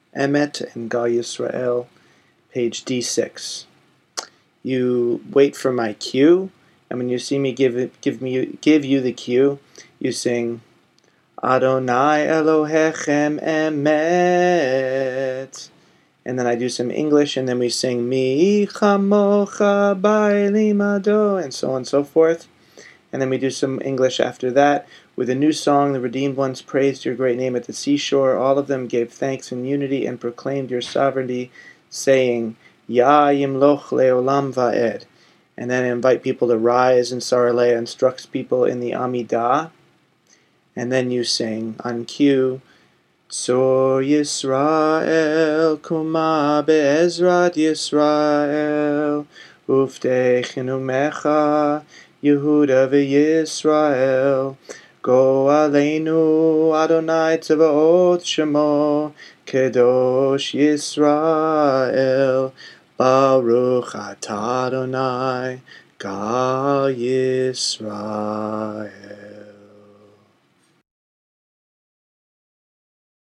Emet and Gal Yisrael, page D6. You wait for my cue, and when you see me give you the cue, you sing Adonai Elohechem Emet. And then I do some English, and then we sing Mi Chamocha Bailimado, and so on and so forth. And then we do some English after that. With a new song, the redeemed ones praised your great name at the seashore. All of them gave thanks in unity and proclaimed your sovereignty, saying, Ya Yimloch Leolam Va'ed. And then I invite people to rise, and Sarah Leah instructs people in the Amidah. And then you sing on cue, Tzor Yisrael, Kuma Be'ezrat Yisrael, Uftechenu Mecha, Yehuda v'Yisrael, Go Aleinu Adonai Tzavaot Shemo, Kedosh Yisrael, Baruch Atah Adonai, Gal Yisrael.